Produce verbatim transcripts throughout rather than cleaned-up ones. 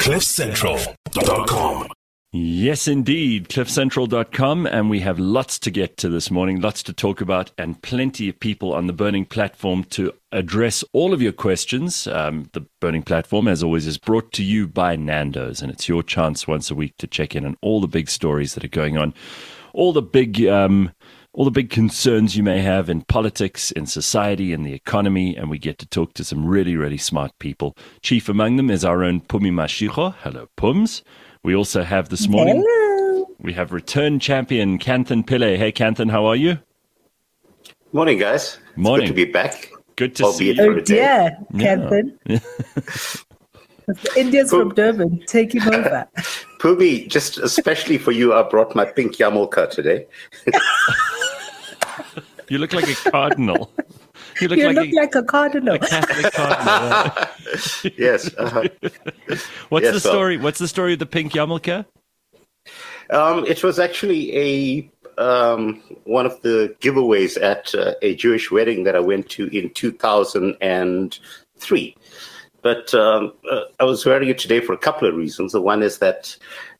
cliff central dot com. Yes, indeed, cliff central dot com, and we have lots to get to this morning, lots to talk about, and plenty of people on the Burning Platform to address all of your questions. Um, the Burning Platform, as always, is brought to you by Nando's, and it's your chance once a week to check in on all the big stories that are going on, all the big... Um, all the big concerns you may have in politics, in society, in the economy, and we get to talk to some really, really smart people. Chief among them is our own Phumi Mashego. Hello, Pums. We also have this morning, Hello. We have return champion Kanthan Pillay. Hey, Kanthan, how are you? Morning, guys. Morning. It's good to be back. Good to see Albeit you. for Oh a day. dear, Yeah. Kevin. The Indians from Durban taking over. Pubi, just especially for you, I brought my pink yarmulke today. You look like a cardinal. You look You like look a, like a cardinal. a Catholic cardinal. Yes. Uh, What's Yes, the sir. story? What's the story of the pink yarmulke? um, it was actually a um, one of the giveaways at uh, a Jewish wedding that I went to in two thousand three. But um, uh, I was wearing it today for a couple of reasons. The one is that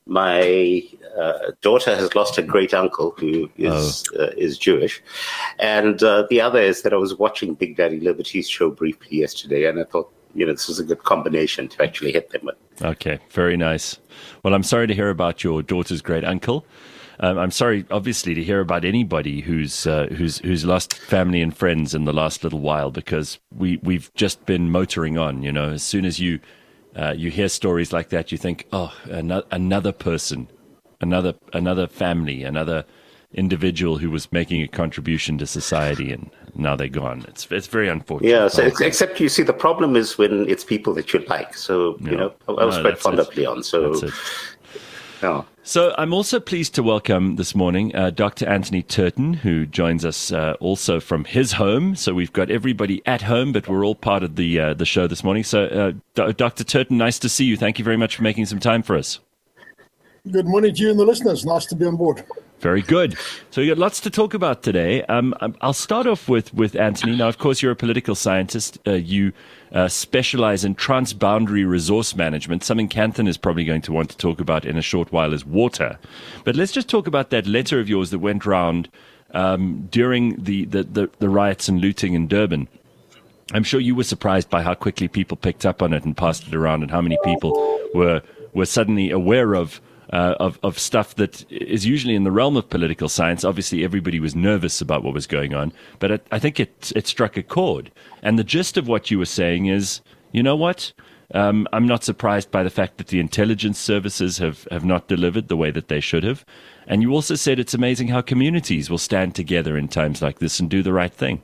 my uh, daughter has lost a great uncle who is Oh. uh, is Jewish, and uh, the other is that I was watching Big Daddy Liberty's show briefly yesterday, and I thought, you know, this is a good combination to actually hit them with. Okay, very nice. Well, I'm sorry to hear about your daughter's great uncle. Um, I'm sorry, obviously, to hear about anybody who's uh, who's who's lost family and friends in the last little while, because we we've just been motoring on. You know, as soon as you uh, you hear stories like that, you think, oh, another another person, another another family, another individual who was making a contribution to society, and now they're gone. It's it's very unfortunate. Yeah, so ex- except you see, the problem is when it's people that you like. So, Yeah. you know, I, I was No, quite that's fond it. of Leon. So, That's it. yeah. So I'm also pleased to welcome this morning uh, Doctor Anthony Turton, who joins us uh, also from his home. So we've got everybody at home, but we're all part of the uh, the show this morning. So, uh, D- Doctor Turton, nice to see you. Thank you very much for making some time for us. Good morning to you and the listeners. Nice to be on board. Very good. So we got lots to talk about today. Um, um, I'll start off with, with Anthony. Now, of course, you're a political scientist. Uh, you uh, specialize in transboundary resource management. Something Kanthan is probably going to want to talk about in a short while is water. But let's just talk about that letter of yours that went round um, during the, the, the, the riots and looting in Durban. I'm sure you were surprised by how quickly people picked up on it and passed it around, and how many people were were suddenly aware of Uh, of, of stuff that is usually in the realm of political science. Obviously, everybody was nervous about what was going on, but it, I think it, it struck a chord. And the gist of what you were saying is, you know what? Um, I'm not surprised by the fact that the intelligence services have, have not delivered the way that they should have. And you also said it's amazing how communities will stand together in times like this and do the right thing.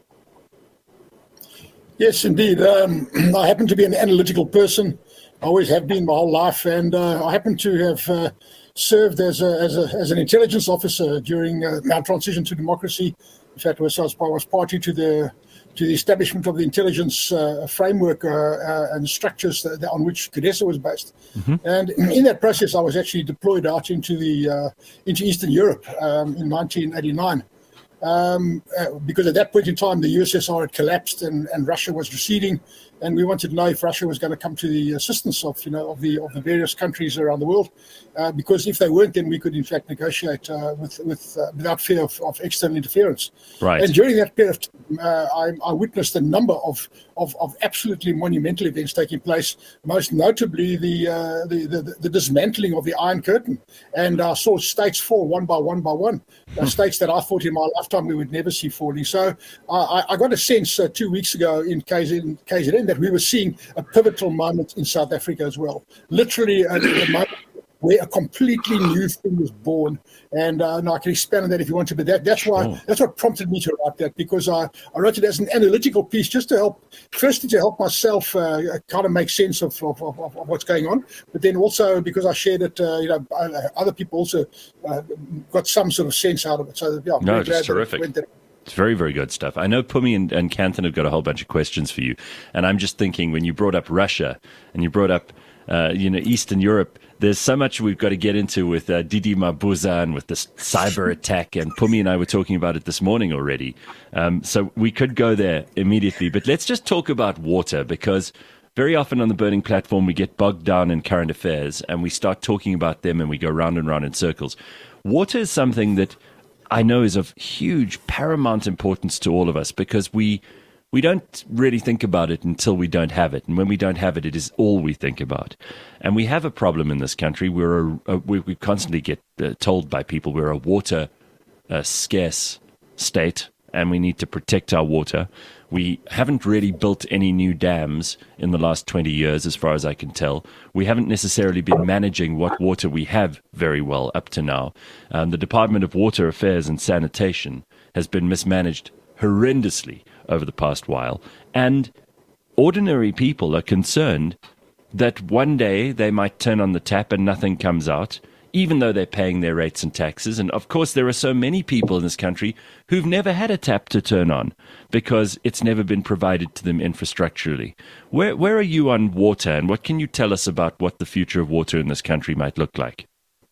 Yes, indeed. Um, I happen to be an analytical person. I always have been my whole life, and uh, I happen to have uh, served as a, as a as an intelligence officer during uh, our transition to democracy. In fact, I was, I was party to the to the establishment of the intelligence uh, framework uh, uh, and structures that, that on which CODESA was based. Mm-hmm. And in that process, I was actually deployed out into the uh, into Eastern Europe um, in nineteen eighty-nine. Um, uh, because at that point in time, the U S S R had collapsed and, and Russia was receding, and we wanted to know if Russia was going to come to the assistance of, you know, of the of the various countries around the world. Uh, because if they weren't, then we could in fact negotiate uh, with with uh, without fear of, of external interference. Right. And during that period of time, uh, I, I witnessed a number of, of of absolutely monumental events taking place. Most notably, the uh, the, the the dismantling of the Iron Curtain, and I saw states fall one by one by one. Uh, states that I thought in my lifetime we would never see falling. So I, I got a sense uh, two weeks ago in K Z N, K Z N that we were seeing a pivotal moment in South Africa as well. Literally uh, the moment where a completely new thing was born. And, uh, and I can expand on that if you want to, but that, that's why Sure. that's what prompted me to write that, because I, I wrote it as an analytical piece just to help, firstly to help myself uh, kind of make sense of, of, of, of what's going on, but then also because I shared it, uh, you know, other people also uh, got some sort of sense out of it. So yeah, I'm No, very it's glad that it terrific. went there. It's very, very good stuff. I know Phumi and, and Kanthan have got a whole bunch of questions for you. And I'm just thinking, when you brought up Russia and you brought up, uh, you know, Eastern Europe, there's so much we've got to get into with uh, Didi Mabuza and with this cyber attack. And Phumi and I were talking about it this morning already. Um, so we could go there immediately. But let's just talk about water, because very often on the Burning Platform, we get bogged down in current affairs and we start talking about them and we go round and round in circles. Water is something that I know is of huge, paramount importance to all of us because we we don't really think about it until we don't have it. And when we don't have it, it is all we think about. And we have a problem in this country. We're a, a, we, we constantly get uh, told by people we're a water uh, scarce state and we need to protect our water. We haven't really built any new dams in the last twenty years, as far as I can tell. We haven't necessarily been managing what water we have very well up to now. Um, the Department of Water Affairs and Sanitation has been mismanaged horrendously over the past while. And ordinary people are concerned that one day they might turn on the tap and nothing comes out, even though they're paying their rates and taxes. And of course, there are so many people in this country who've never had a tap to turn on because it's never been provided to them infrastructurally. Where where are you on water, and what can you tell us about what the future of water in this country might look like?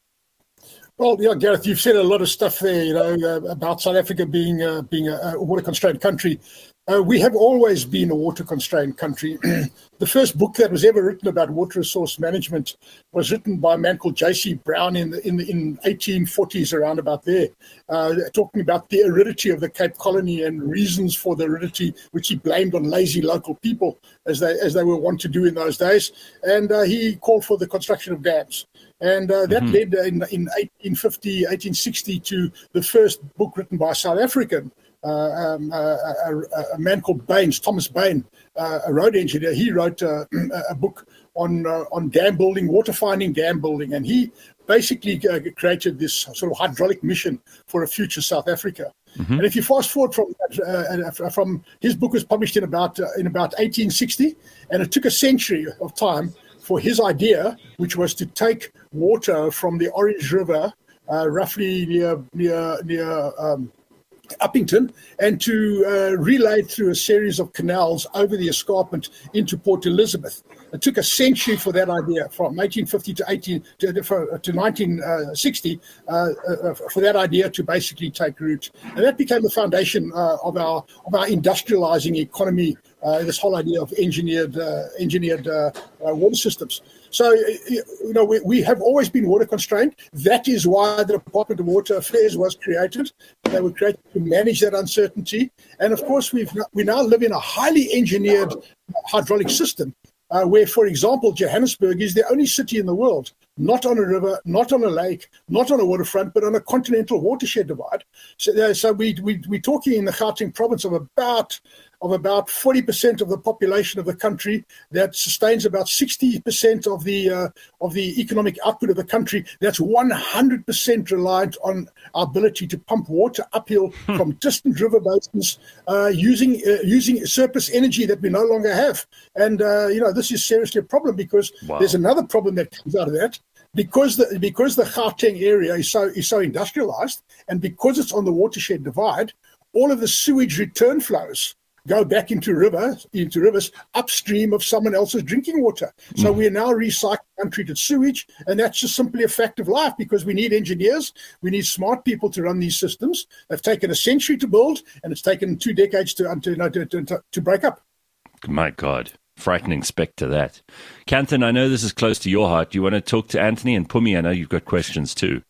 Well, yeah, Gareth, you've said a lot of stuff there, you know, uh, about South Africa being uh, being a, a water-constrained country. Uh, we have always been a water-constrained country. The first book that was ever written about water resource management was written by a man called J C Brown in the in the in eighteen forties, around about there, uh, talking about the aridity of the Cape Colony and reasons for the aridity, which he blamed on lazy local people, as they as they were wont to do in those days. And uh, he called for the construction of dams. And uh, that mm-hmm. led in, in eighteen fifty, eighteen sixty to the first book written by a South African, uh, um, uh, a, a man called Baines, Thomas Bain, uh, a road engineer. He wrote uh, a book on uh, on dam building, water finding dam building, and he basically uh, created this sort of hydraulic mission for a future South Africa. Mm-hmm. And if you fast forward from uh, from his book was published in about uh, in about eighteen sixty, and it took a century of time for his idea, which was to take water from the Orange River, uh, roughly near near near um, Uppington, and to uh, relay it through a series of canals over the escarpment into Port Elizabeth. It took a century for that idea, from eighteen fifty to eighteen to, to nineteen sixty, uh, uh, for that idea to basically take root, and that became the foundation uh, of our of our industrializing economy. Uh, this whole idea of engineered uh, engineered uh, uh, water systems. So, you know, we, we have always been water constrained. That is why the Department of Water Affairs was created. They were created to manage that uncertainty. And of course, we've we now live in a highly engineered hydraulic system, uh, where, for example, Johannesburg is the only city in the world not on a river, not on a lake, not on a waterfront, but on a continental watershed divide. So, uh, so we, we, we're talking in the Gauteng province of about of about forty percent of the population of the country that sustains about sixty percent of the uh, of the economic output of the country. That's one hundred percent reliant on our ability to pump water uphill from distant river basins uh, using uh, using surplus energy that we no longer have. And uh, you know, this is seriously a problem because wow. there's another problem that comes out of that. Because the because the Gauteng area is so is so industrialized, and because it's on the watershed divide, all of the sewage return flows go back into river into rivers upstream of someone else's drinking water. So mm. we are now recycling untreated sewage, and that's just simply a fact of life because we need engineers, we need smart people to run these systems. They've taken a century to build, and it's taken two decades to to to, to, to break up. My God. Frightening spec to that. Kanthan, I know this is close to your heart. Do you want to talk to Anthony? And Pumi, I know you've got questions too.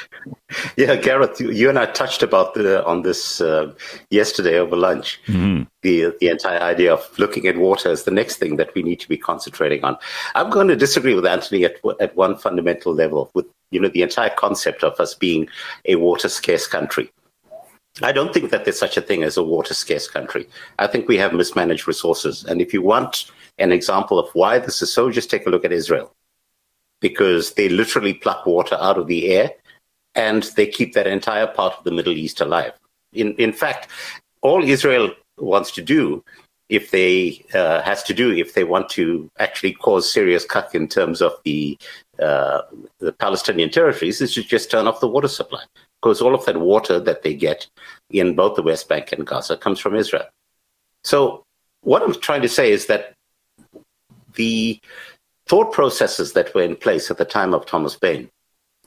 Yeah, Gareth, you and I touched about the, on this uh, yesterday over lunch. Mm-hmm. The the entire idea of looking at water as the next thing that we need to be concentrating on. I'm going to disagree with Anthony at at one fundamental level with you know the entire concept of us being a water scarce country. I don't think that there's such a thing as a water scarce country. I think we have mismanaged resources. And if you want an example of why this is so, just take a look at Israel, because they literally pluck water out of the air and they keep that entire part of the Middle East alive. In in fact, all Israel wants to do, if they uh, has to do, if they want to actually cause serious cut in terms of the uh, the Palestinian territories, is to just turn off the water supply. Because all of that water that they get in both the West Bank and Gaza comes from Israel. So what I'm trying to say is that the thought processes that were in place at the time of Thomas Bain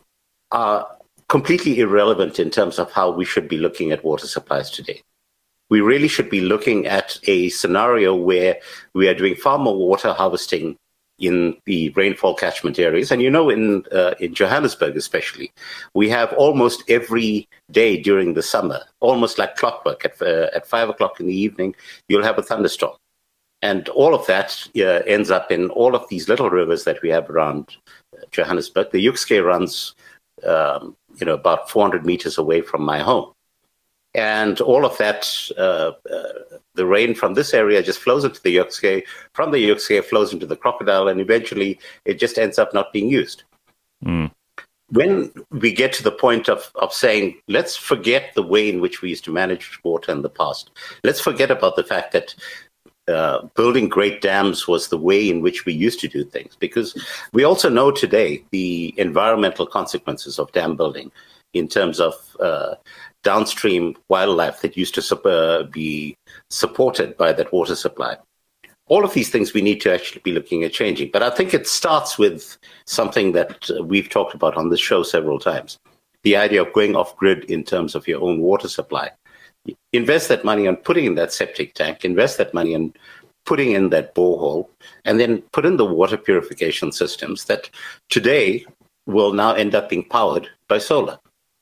are completely irrelevant in terms of how we should be looking at water supplies today. we really should be looking at a scenario where we are doing far more water harvesting in the rainfall catchment areas. And you know, in uh, in Johannesburg especially, we have almost every day during the summer, almost like clockwork, at, uh, at five o'clock in the evening, you'll have a thunderstorm. And all of that uh, ends up in all of these little rivers that we have around Johannesburg. The Yukske runs, um, you know, about four hundred meters away from my home. And all of that, uh, uh, the rain from this area just flows into the Yukske, from the Yukske flows into the Crocodile, and eventually it just ends up not being used. Mm. When we get to the point of, of saying, let's forget the way in which we used to manage water in the past. Let's forget about the fact that uh, building great dams was the way in which we used to do things, because we also know today the environmental consequences of dam building in terms of uh, downstream wildlife that used to uh, be supported by that water supply. All of these things we need to actually be looking at changing. But I think it starts with something that uh, we've talked about on this show several times, the idea of going off grid in terms of your own water supply. Invest that money on putting in that septic tank, invest that money on putting in that borehole, and then put in the water purification systems that today will now end up being powered by solar.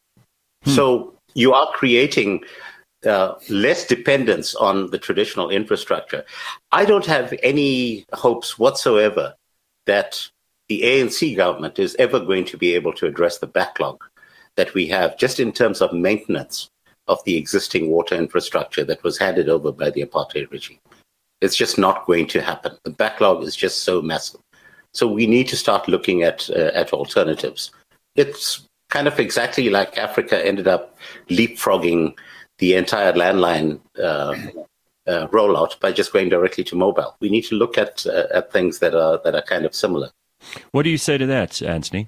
Hmm. So you are creating uh, less dependence on the traditional infrastructure. I don't have any hopes whatsoever that the A N C government is ever going to be able to address the backlog that we have just in terms of maintenance of the existing water infrastructure that was handed over by the apartheid regime. It's just not going to happen. The backlog is just so massive. So we need to start looking at uh, at alternatives. It's kind of exactly like Africa ended up leapfrogging the entire landline uh, uh, rollout by just going directly to mobile. We need to look at uh, at things that are that are kind of similar. What do you say to that, Anthony?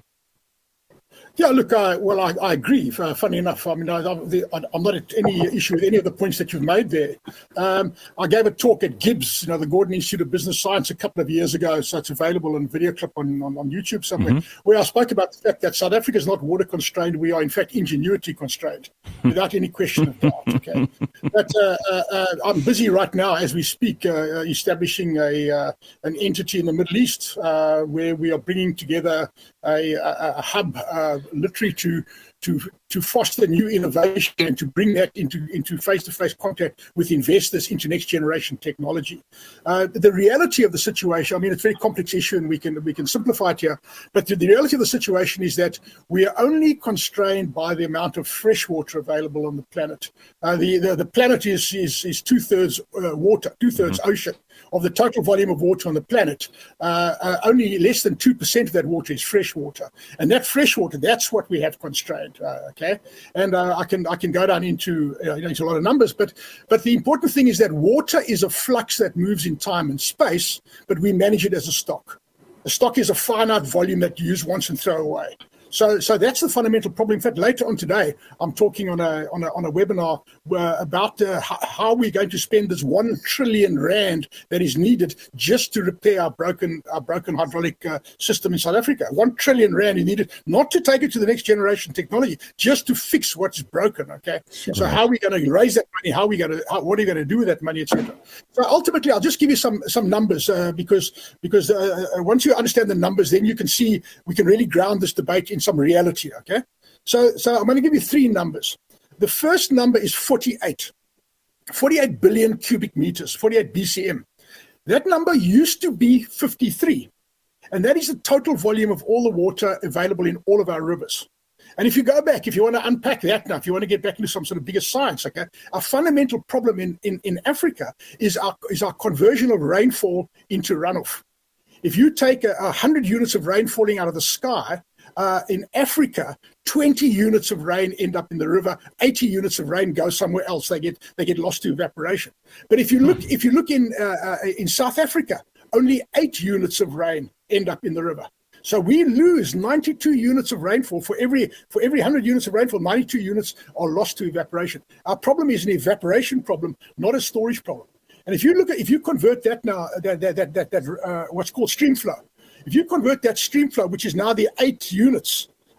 Yeah, look, uh, well, I, I agree. Uh, funny enough, I mean, I, I'm not at any issue with any of the points that you've made there. Um, I gave a talk at GIBS, you know, the Gordon Institute of Business Science, a couple of years ago, so it's available in video clip on, on, on YouTube somewhere, mm-hmm. where I spoke about the fact that South Africa is not water constrained. We are, in fact, ingenuity constrained, without any question of doubt. Okay, but uh, uh, uh, I'm busy right now, as we speak, uh, establishing a uh, an entity in the Middle East uh, where we are bringing together a, a, a hub. Uh, literally to to to foster new innovation and to bring that into into face-to-face contact with investors into next generation technology. Uh, the reality of the situation, I mean, it's a very complex issue and we can we can simplify it here, but the, the reality of the situation is that we are only constrained by the amount of fresh water available on the planet. Uh, the, the the planet is is, is two-thirds uh, water, two-thirds mm-hmm. ocean. Of the total volume of water on the planet, uh, uh, only less than two percent of that water is fresh water. And that fresh water, that's what we have constrained, uh, okay? And uh, I can I can go down into, uh, you know, into a lot of numbers, but but the important thing is that water is a flux that moves in time and space, but we manage it as a stock. A stock is a finite volume that you use once and throw away. So, so that's the fundamental problem. In fact, later on today, I'm talking on a on a on a webinar uh, about uh, how, how we're going to spend this one trillion rand that is needed just to repair our broken our broken hydraulic uh, system in South Africa. One trillion rand is needed not to take it to the next generation technology, just to fix what's broken. Okay, so how are we going to raise that money? How are we going to? How, what are you going to do with that money, et cetera. So ultimately, I'll just give you some some numbers uh, because because uh, once you understand the numbers, then you can see we can really ground this debate in some reality, okay? So so I'm going to give you three numbers. The first number is forty-eight. forty-eight billion cubic meters, forty-eight B C M. That number used to be fifty-three. And that is the total volume of all the water available in all of our rivers. And if you go back, if you want to unpack that now, if you want to get back into some sort of bigger science, okay, our fundamental problem in, in, in Africa is our, is our conversion of rainfall into runoff. If you take a, a hundred units of rain falling out of the sky, Uh, in Africa, twenty units of rain end up in the river, eighty units of rain go somewhere else. They get they get lost to evaporation. But if you look if you look in uh, uh, in South Africa, only eight units of rain end up in the river. So we lose ninety-two units of rainfall for every for every one hundred units of rainfall. ninety-two units are lost to evaporation. Our problem is an evaporation problem, not a storage problem. And if you look at if you convert that now that that that, that, that uh, what's called stream flow. If you convert that stream flow, which is now the eight units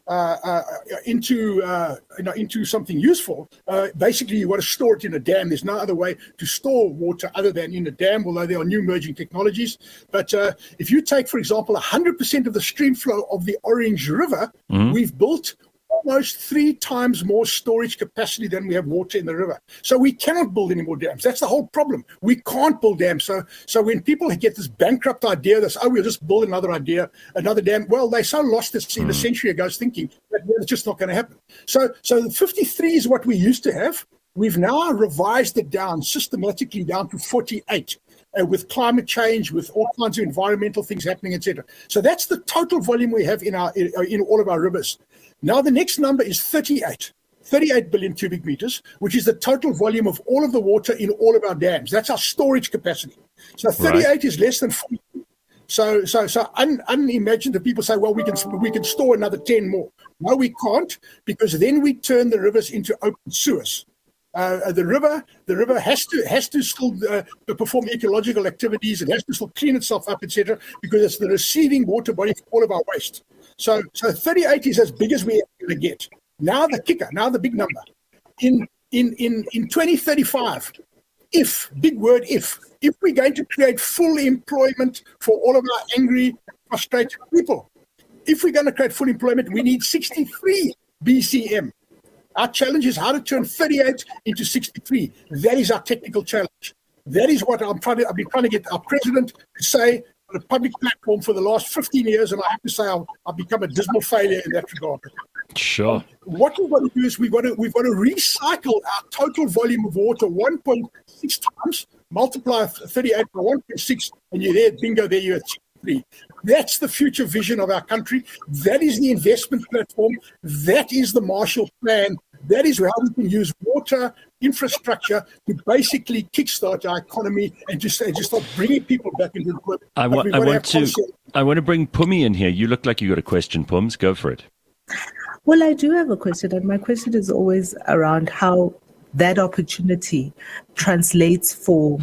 uh, uh, into uh, you know, into something useful, uh, basically you want to store it in a dam. There's no other way to store water other than in a dam, although there are new emerging technologies. But uh, if you take, for example, one hundred percent of the stream flow of the Orange River, mm-hmm. we've built almost three times more storage capacity than we have water in the river. So we cannot build any more dams. That's the whole problem. We can't build dams. So so when people get this bankrupt idea, this, oh, we'll just build another idea, another dam, well, they so lost this in a century ago thinking that well, it's just not going to happen. So, so fifty-three is what we used to have. We've now revised it down systematically down to forty-eight. Uh, with climate change, with all kinds of environmental things happening, et cetera. So that's the total volume we have in our in, in all of our rivers. Now the next number is thirty-eight, thirty-eight billion cubic meters, which is the total volume of all of the water in all of our dams. That's our storage capacity. So thirty-eight right. is less than forty. So, so, so un, unimaginative. People say, well, we can we can store another ten more. No, we can't, because then we turn the rivers into open sewers. Uh, the river, the river has to has to still uh, perform ecological activities. It has to still clean itself up, et cetera, because it's the receiving water body for all of our waste. So, so thirty-eight is as big as we're going to get. Now the kicker, now the big number. In in in in twenty thirty-five, if big word if if we're going to create full employment for all of our angry, frustrated people, if we're going to create full employment, we need sixty-three B C M. Our challenge is how to turn thirty-eight into sixty-three. That is our technical challenge. That is what I'm trying to, I've been trying to get our president to say on a public platform for the last fifteen years, and I have to say I've, I've become a dismal failure in that regard. Sure. What we've got to do is we've got to, we've got to recycle our total volume of water one point six times, multiply thirty-eight by one point six, and you're there, bingo, there you're at sixty-three. That's the future vision of our country. That is the investment platform. That is the Marshall Plan. That is how we can use water infrastructure to basically kickstart our economy and just and just start bringing people back into employment. I, wa- I want to I want to bring Pumi in here. You look like you got a question, Pums. Go for it. Well, I do have a question, and my question is always around how that opportunity translates for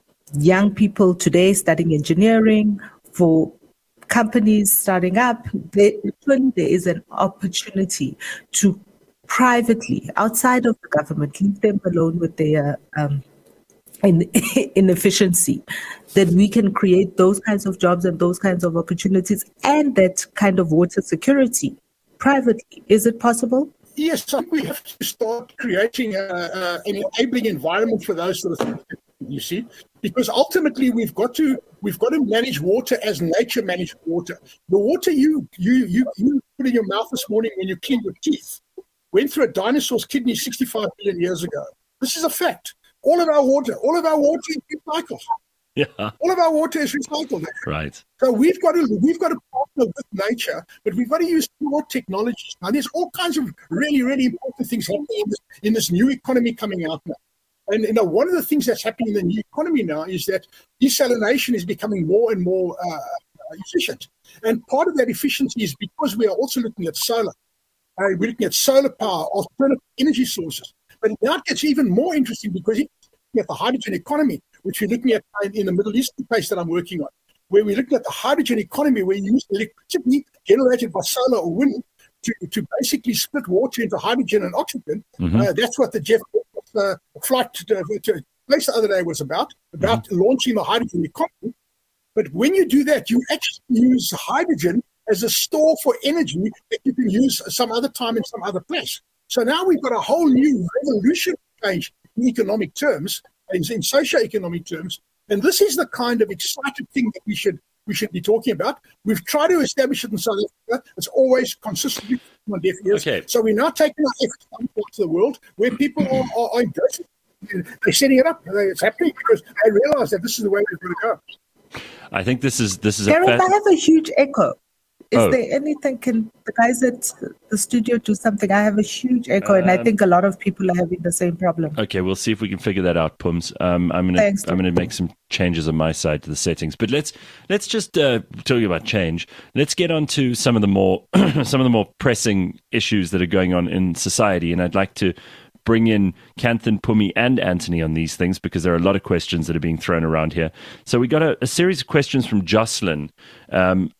young people today studying engineering, for companies starting up. There, there is an opportunity to privately, outside of the government, leave them alone with their um, in, inefficiency, that we can create those kinds of jobs and those kinds of opportunities and that kind of water security privately. Is it possible? Yes, so we have to start creating a, a, an enabling environment for those sort of things, you see, because ultimately we've got to we've got to manage water as nature managed water. The water you you you you put in your mouth this morning when you clean your teeth went through a dinosaur's kidney sixty-five million years ago. This is a fact. All of our water, all of our water is recycled. Yeah. All of our water is recycled. Right. So we've got to we've got to partner with nature, but we've got to use more technologies. Now, there's all kinds of really, really important things happening in this, in this new economy coming out now. And you know, one of the things that's happening in the new economy now is that desalination is becoming more and more uh, efficient. And part of that efficiency is because we are also looking at solar. Uh, we're looking at solar power, alternative energy sources. But now it gets even more interesting because if you're looking at the hydrogen economy, which we're looking at in the Middle Eastern place that I'm working on, where we're looking at the hydrogen economy, where you use electricity generated by solar or wind to, to basically split water into hydrogen and oxygen. Mm-hmm. Uh, that's what the Jeff uh, flight to, to place the other day was about, about mm-hmm. launching the hydrogen economy. But when you do that, you actually use hydrogen as a store for energy that you can use some other time in some other place. So now we've got a whole new revolution change in economic terms, in, in socio-economic terms. And this is the kind of exciting thing that we should we should be talking about. We've tried to establish it in South Africa. It's always consistently on deaf ears. Okay. So we're now taking our efforts to parts of the world where people are, are, are embracing it. They're setting it up. It's happening because they realize that this is the way we're going to go. I think this is this is Gareth, a. Fa- I have a huge echo. Is oh. there anything, can the guys at the studio do something? I have a huge echo, um, and I think a lot of people are having the same problem. Okay, we'll see if we can figure that out, Pums. Um, I'm gonna I'm gonna make some changes on my side to the settings. But let's let's just uh, talk about change. Let's get on to some of the more some of the more pressing issues that are going on in society, and I'd like to bring in Kanthan, Pumi, and Anthony on these things because there are a lot of questions that are being thrown around here. So we got a, a series of questions from Jocelyn. Um,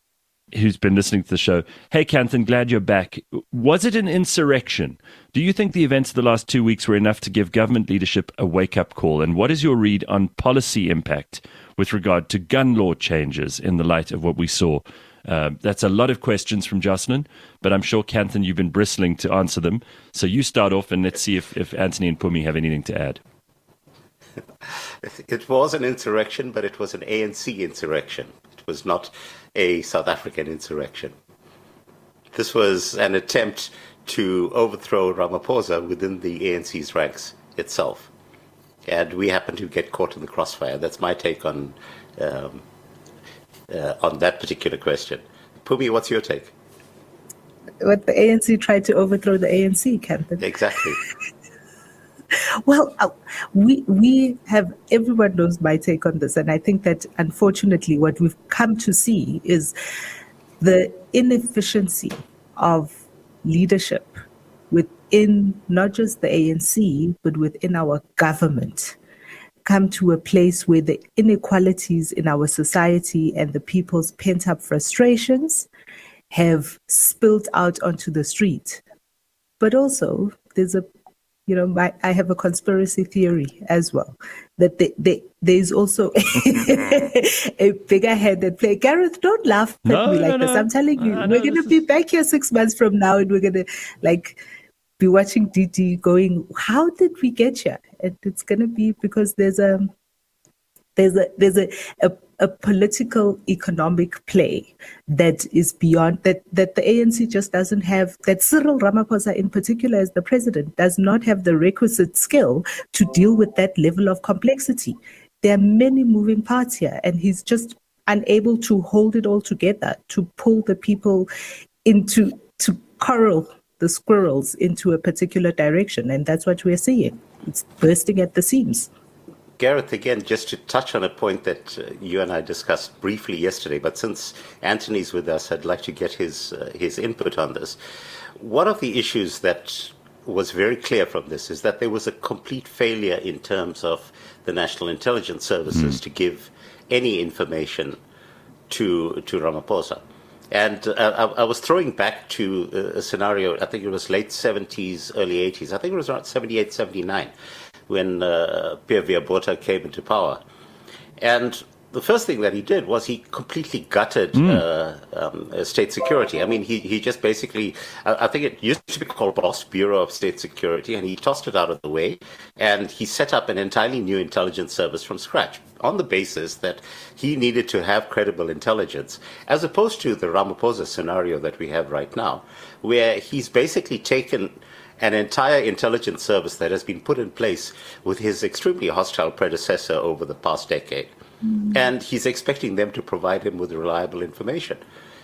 who's been listening to the show. Hey, Kanthan, glad you're back. Was it an insurrection? Do you think the events of the last two weeks were enough to give government leadership a wake-up call? And what is your read on policy impact with regard to gun law changes in the light of what we saw? Uh, that's a lot of questions from Jocelyn, but I'm sure, Kanthan, you've been bristling to answer them. So you start off, and let's see if, if Anthony and Phumi have anything to add. It was an insurrection, but it was an A N C insurrection. It was not a South African insurrection. This was an attempt to overthrow Ramaphosa within the A N C's ranks itself. And we happened to get caught in the crossfire. That's my take on um, uh, on that particular question. Phumi, what's your take? What the A N C tried to overthrow the A N C, Kanthan. Exactly. Well, uh, we we have, everyone knows my take on this, and I think that unfortunately what we've come to see is the inefficiency of leadership within not just the A N C, but within our government, come to a place where the inequalities in our society and the people's pent-up frustrations have spilled out onto the street. But also, there's a You know, my, I have a conspiracy theory as well, that they, they, there's also a bigger head at play. Gareth, don't laugh at no, me like no, this. no. I'm telling you, uh, we're no, going to is... be back here six months from now, and we're going to like be watching D D going, how did we get here? And it's going to be because there's a there's a there's a, a a political economic play that is beyond that, that the A N C just doesn't have, that Cyril Ramaphosa in particular as the president does not have the requisite skill to deal with that level of complexity. There are many moving parts here, and he's just unable to hold it all together, to pull the people into, to corral the squirrels into a particular direction. And that's what we're seeing. It's bursting at the seams. Gareth, again, just to touch on a point that uh, you and I discussed briefly yesterday, but since Anthony's with us, I'd like to get his uh, his input on this. One of the issues that was very clear from this is that there was a complete failure in terms of the National Intelligence Services mm. to give any information to to Ramaphosa. And uh, I, I was throwing back to uh, a scenario, I think it was late seventies, early eighties. I think it was around seventy-eight, seventy-nine. When uh, Pierre Viabota came into power. And the first thing that he did was he completely gutted mm. uh, um, uh, state security. I mean, he, he just basically, I, I think it used to be called BOSS, Bureau of State Security, and he tossed it out of the way. And he set up an entirely new intelligence service from scratch on the basis that he needed to have credible intelligence, as opposed to the Ramaphosa scenario that we have right now, where he's basically taken an entire intelligence service that has been put in place with his extremely hostile predecessor over the past decade. Mm. And he's expecting them to provide him with reliable information.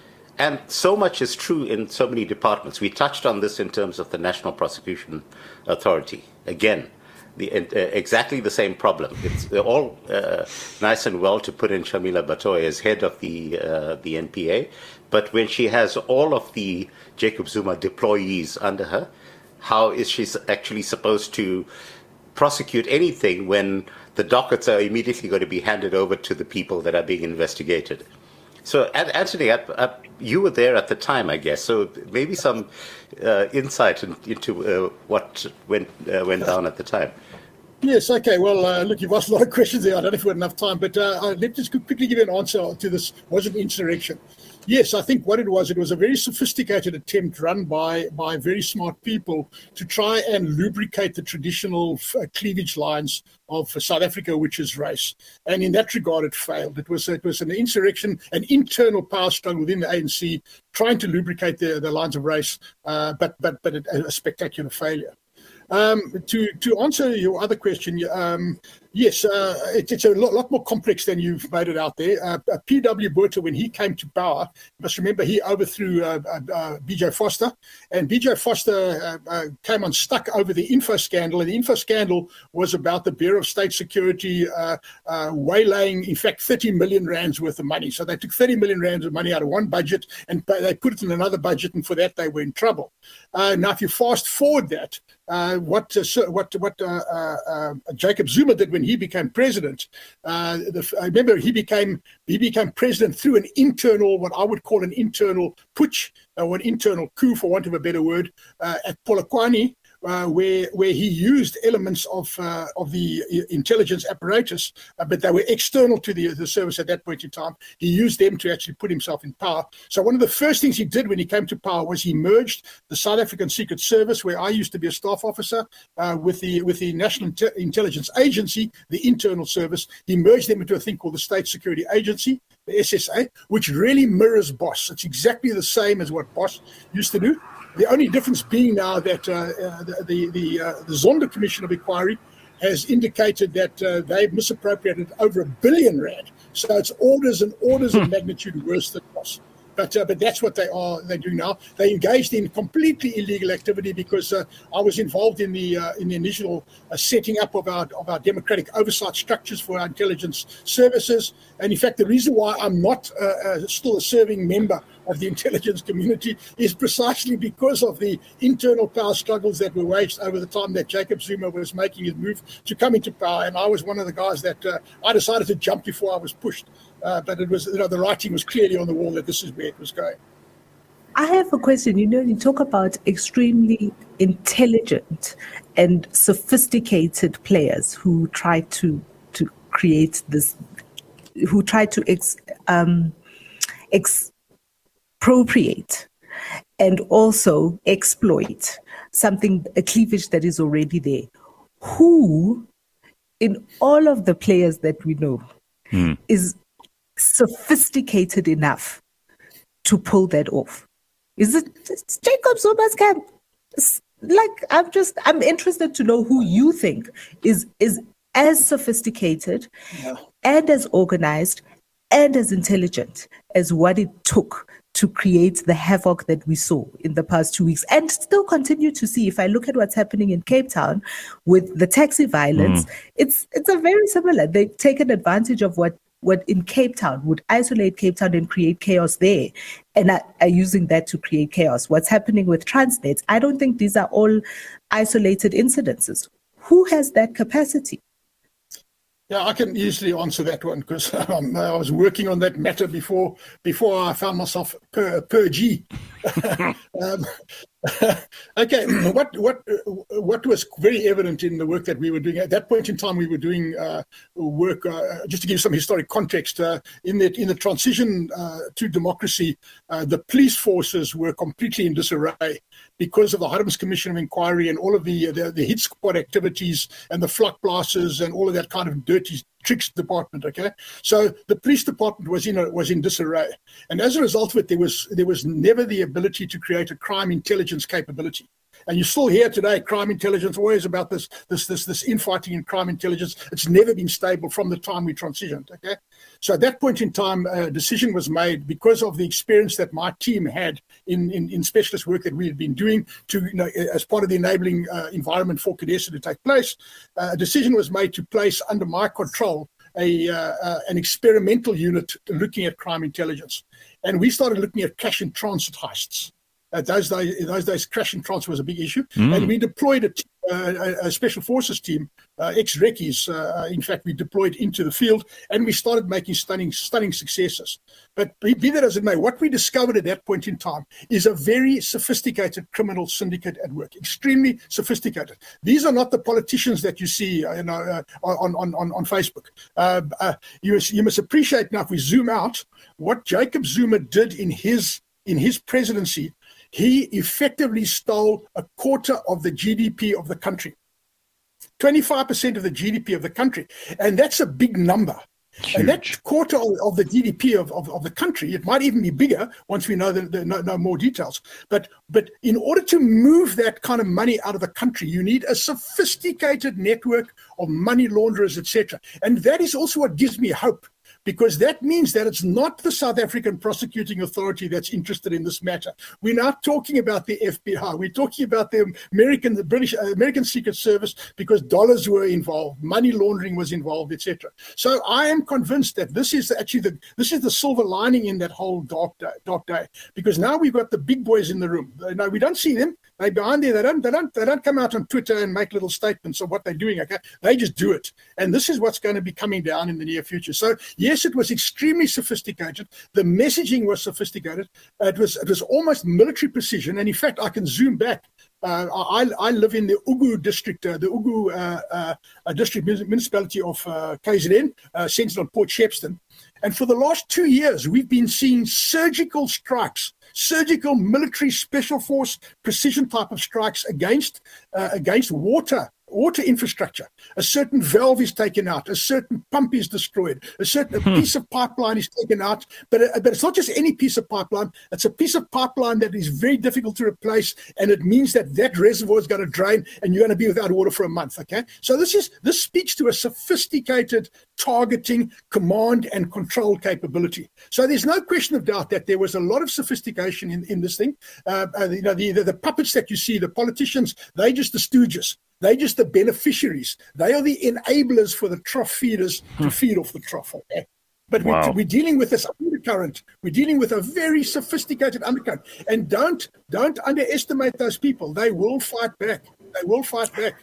And so much is true in so many departments. We touched on this in terms of the National Prosecution Authority. Again, the, uh, exactly the same problem. It's all uh, nice and well to put in Shamila Batoy as head of the uh, the N P A, but when she has all of the Jacob Zuma deployees under her, how is she actually supposed to prosecute anything when the dockets are immediately going to be handed over to the people that are being investigated? So, Anthony, I, I, you were there at the time, I guess. So maybe some uh, insight in, into uh, what went uh, went down at the time. Yes, okay. Well, uh, look, you've asked a lot of questions there. I don't know if we have enough time, but uh, let me just quickly give you an answer to this. Was it insurrection? Yes, I think what it was, it was a very sophisticated attempt run by, by very smart people to try and lubricate the traditional uh, cleavage lines of South Africa, which is race. And in that regard, it failed. It was it was an insurrection, an internal power struggle within the A N C, trying to lubricate the, the lines of race, uh, but but but a, a spectacular failure. Um, to to answer your other question, um, yes, uh, it, it's a lot, lot more complex than you've made it out there. Uh, uh, P W Botha, when he came to power, you must remember he overthrew uh, uh, uh, B J Foster, and B J Foster uh, uh, came unstuck over the info scandal, and the info scandal was about the Bureau of State Security uh, uh, waylaying, in fact, thirty million rands worth of money. So they took thirty million rands of money out of one budget and they put it in another budget, and for that they were in trouble. Uh, now, if you fast forward that, Uh, what uh, what what uh, uh, uh, Jacob Zuma did when he became president, uh, the, I remember he became he became president through an internal, what I would call an internal putsch, or an internal coup, for want of a better word, uh, at Polokwane. Uh, where where he used elements of uh, of the intelligence apparatus, uh, but they were external to the the service at that point in time. He used them to actually put himself in power. So one of the first things he did when he came to power was he merged the South African Secret Service, where I used to be a staff officer, uh, with the with the National Inte- Intelligence Agency, the internal service. He merged them into a thing called the State Security Agency, the S S A, which really mirrors BOSS. It's exactly the same as what BOSS used to do. The only difference being now that uh, uh, the the, the, uh, the Zondo Commission of Inquiry has indicated that uh, they've misappropriated over a billion rand. So it's orders and orders of magnitude worse than BOSS. But uh, but that's what they are they do now. They engaged in completely illegal activity because uh, I was involved in the uh, in the initial uh, setting up of our of our democratic oversight structures for our intelligence services. And in fact, the reason why I'm not uh, uh, still a serving member of the intelligence community is precisely because of the internal power struggles that were waged over the time that Jacob Zuma was making his move to come into power. And I was one of the guys that uh, I decided to jump before I was pushed. Uh, but it was, you know, the writing was clearly on the wall that this is where it was going. I have a question. You know, you talk about extremely intelligent and sophisticated players who try to to create this, who try to ex, um, expropriate and also exploit something, a cleavage that is already there. Who, in all of the players that we know, mm. is sophisticated enough to pull that off? Is it it's Jacob Zuma's camp? It's like, I'm just, I'm interested to know who you think is is as sophisticated yeah. and as organized and as intelligent as what it took to create the havoc that we saw in the past two weeks and still continue to see. If I look at what's happening in Cape Town with the taxi violence, mm. it's it's a very similar. They've taken advantage of what what in Cape Town would isolate Cape Town and create chaos there, and are, are using that to create chaos. What's happening with Transnet, I don't think these are all isolated incidences. Who has that capacity? Yeah, I can easily answer that one because um, I was working on that matter before before I found myself per, per G. um, okay, what what what was very evident in the work that we were doing at that point in time, we were doing uh, work uh, just to give some historic context. Uh, in the in the transition uh, to democracy, uh, the police forces were completely in disarray because of the Harms Commission of Inquiry and all of the the, the hit squad activities and the flak blasters and all of that kind of dirty tricks department. Okay, so the police department was in a, was in disarray, and as a result of it, there was there was never the ability to create a crime intelligence capability. And you still hear today crime intelligence always about this this this this infighting in crime intelligence. It's never been stable from the time we transitioned. Okay, so at that point in time, a decision was made because of the experience that my team had in in, in specialist work that we had been doing to, you know, as part of the enabling uh, environment for CODESA to take place. Uh, a decision was made to place under my control a uh, uh, an experimental unit looking at crime intelligence, and we started looking at cash and transit heists. At those days, in those days, crash and transfer was a big issue, mm. and we deployed a, uh, a special forces team, uh, ex-recce's. Uh, in fact, we deployed into the field, and we started making stunning, stunning successes. But be, be that as it may, what we discovered at that point in time is a very sophisticated criminal syndicate at work, extremely sophisticated. These are not the politicians that you see, uh, you know, uh, on, on on on Facebook. Uh, uh, you you must appreciate now, if we zoom out, what Jacob Zuma did in his in his presidency. He effectively stole a quarter of the G D P of the country, twenty-five percent of the G D P of the country. And that's a big number. Huge. And that quarter of, of the G D P of, of, of the country, it might even be bigger once we know, the, the, know, know more details. But, but in order to move that kind of money out of the country, you need a sophisticated network of money launderers, et cetera. And that is also what gives me hope. because that means that it's not the South African prosecuting authority that's interested in this matter. We're not talking about the F B I. We're talking about the American, the British, uh, American Secret Service, because dollars were involved, money laundering was involved, et cetera. So I am convinced that this is actually the this is the silver lining in that whole dark day, dark day, because now we've got the big boys in the room. Now we don't see them. They're behind there. They don't. They don't. They don't come out on Twitter and make little statements of what they're doing. Okay, they just do it, and this is what's going to be coming down in the near future. So yes, it was extremely sophisticated. The messaging was sophisticated. It was. It was almost military precision. And in fact, I can zoom back. Uh, I, I live in the Ugu district, uh, the Ugu uh, uh, district municipality of uh, K Z N, uh, centered on Port Shepstone. And for the last two years, we've been seeing surgical strikes, surgical military special force precision type of strikes against uh, against water. Water infrastructure. A certain valve is taken out, a certain pump is destroyed, a certain hmm. piece of pipeline is taken out, but, uh, but it's not just any piece of pipeline, it's a piece of pipeline that is very difficult to replace, and it means that that reservoir is going to drain and you're going to be without water for a month, okay? So this is this speaks to a sophisticated targeting, command and control capability. So there's no question of doubt that there was a lot of sophistication in, in this thing. Uh, uh, you know, the, the, the puppets that you see, the politicians, they're just the stooges. They're just the beneficiaries. They are the enablers for the trough feeders to feed off the trough. Okay? But wow. we're, we're dealing with this undercurrent. We're dealing with a very sophisticated undercurrent. And don't don't underestimate those people. They will fight back. They will fight back.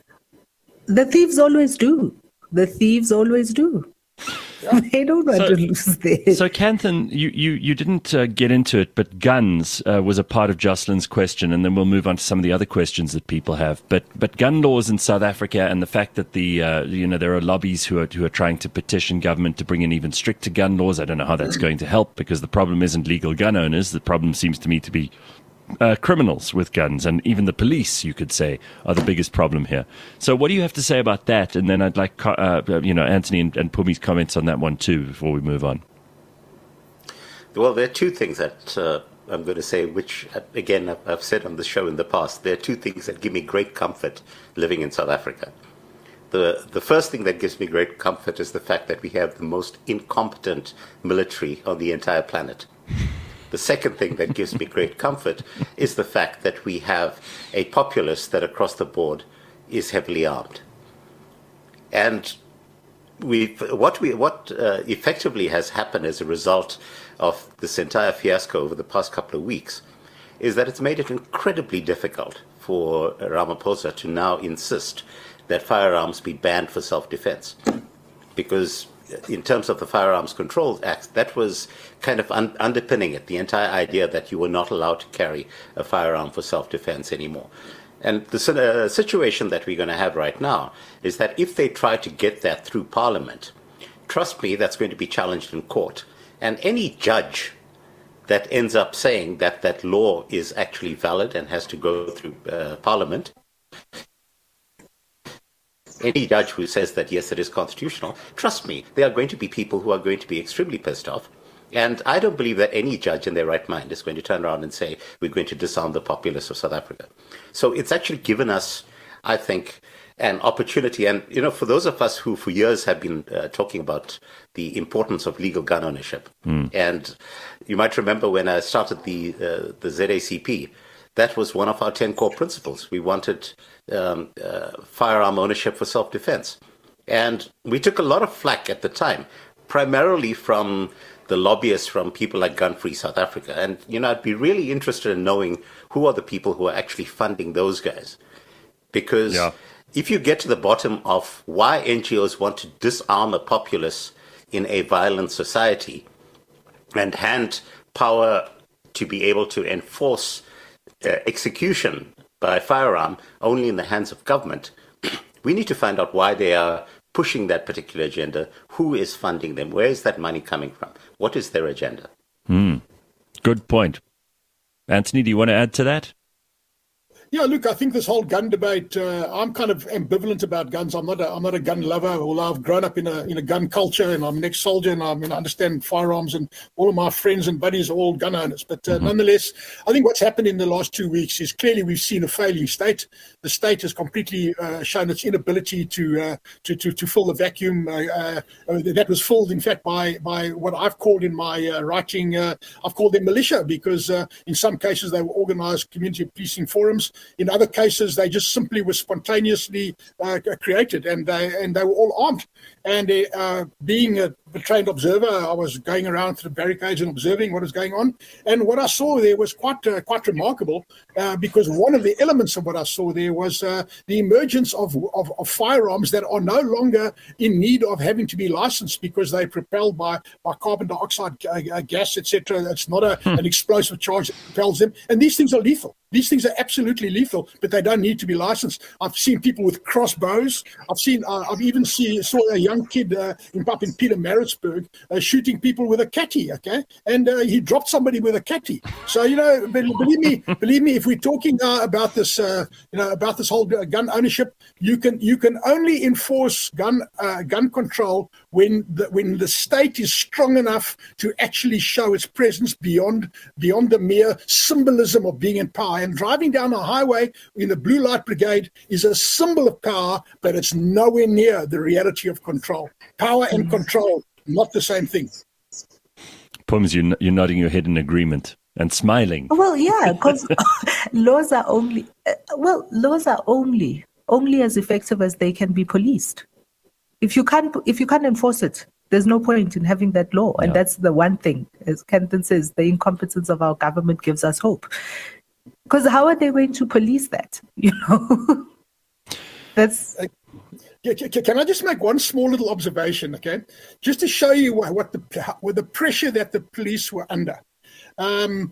The thieves always do. The thieves always do. Yeah. They don't want so, to lose this. So, Kanthan, you, you, you didn't uh, get into it, but guns uh, was a part of Jocelyn's question, and then we'll move on to some of the other questions that people have. But but gun laws in South Africa, and the fact that the uh, you know there are lobbies who are who are trying to petition government to bring in even stricter gun laws. I don't know how that's going to help, because the problem isn't legal gun owners. The problem seems to me to be Uh, criminals with guns, and even the police, you could say, are the biggest problem here. So what do you have to say about that? And then I'd like, uh, you know, Anthony and, and Pumi's comments on that one too, before we move on. Well, there are two things that uh, I'm going to say, which, again, I've, I've said on the show in the past. There are two things that give me great comfort living in South Africa. The, the first thing that gives me great comfort is the fact that we have the most incompetent military on the entire planet. The second thing that gives me great comfort is the fact that we have a populace that across the board is heavily armed. And we, what, we, what uh, effectively has happened as a result of this entire fiasco over the past couple of weeks is that it's made it incredibly difficult for Ramaphosa to now insist that firearms be banned for self-defense. Because in terms of the Firearms Control Act, that was kind of un- underpinning it, the entire idea that you were not allowed to carry a firearm for self-defense anymore. And the uh, situation that we're going to have right now is that if they try to get that through Parliament, trust me, that's going to be challenged in court. And any judge that ends up saying that that law is actually valid and has to go through uh, Parliament, any judge who says that, yes, it is constitutional, trust me, there are going to be people who are going to be extremely pissed off. And I don't believe that any judge in their right mind is going to turn around and say, we're going to disarm the populace of South Africa. So it's actually given us, I think, an opportunity. And, you know, for those of us who for years have been uh, talking about the importance of legal gun ownership, mm. and you might remember when I started the, uh, the Z A C P, that was one of our ten core principles. We wanted um, uh, firearm ownership for self-defense. And we took a lot of flack at the time, primarily from the lobbyists, from people like Gun Free South Africa. And, you know, I'd be really interested in knowing who are the people who are actually funding those guys. Because yeah. if you get to the bottom of why N G Os want to disarm a populace in a violent society and hand power to be able to enforce Uh, execution by firearm only in the hands of government, we need to find out why they are pushing that particular agenda, who is funding them, where is that money coming from, what is their agenda. Mm. Good point. Anthony, do you want to add to that? Yeah, look, I think this whole gun debate, uh, I'm kind of ambivalent about guns. I'm not a, I'm not a gun lover, although I've grown up in a in a gun culture, and I'm an ex-soldier, and I mean, I understand firearms, and all of my friends and buddies are all gun owners. But uh, mm-hmm. nonetheless, I think what's happened in the last two weeks is clearly we've seen a failing state. The state has completely uh, shown its inability to, uh, to to to fill the vacuum uh, uh, that was filled, in fact, by by what I've called in my uh, writing, uh, I've called them militia, because uh, in some cases they were organized community policing forums. In other cases, they just simply were spontaneously uh, created, and they and they were all armed. And uh, being a, a trained observer, I was going around to the barricades and observing what was going on. And what I saw there was quite uh, quite remarkable, uh, because one of the elements of what I saw there was uh, the emergence of, of of firearms that are no longer in need of having to be licensed because they're propelled by by carbon dioxide uh, gas, et cetera. It's not a, hmm. an explosive charge that propels them, and these things are lethal. These things are absolutely lethal, but they don't need to be licensed. I've seen people with crossbows. I've seen, uh, I've even seen saw a young kid uh, in, up in Pietermaritzburg uh, shooting people with a catty. Okay, and uh, he dropped somebody with a catty. So you know, believe me, believe me, if we're talking uh, about this, uh, you know, about this whole gun ownership, you can you can only enforce gun uh, gun control when the when the state is strong enough to actually show its presence beyond beyond the mere symbolism of being in power. And driving down a highway in the blue light brigade is a symbol of power, but it's nowhere near the reality of control. Power and control, not the same thing. Pums, you're, you're nodding your head in agreement and smiling. Well, yeah, because laws are only, uh, well, laws are only, only as effective as they can be policed. If you can't, if you can't enforce it, there's no point in having that law. And yeah. that's the one thing, as Kenton says, the incompetence of our government gives us hope. Because how are they going to police that? You know, that's. Uh, can I just make one small little observation, okay? Just to show you what the what the pressure that the police were under. Um,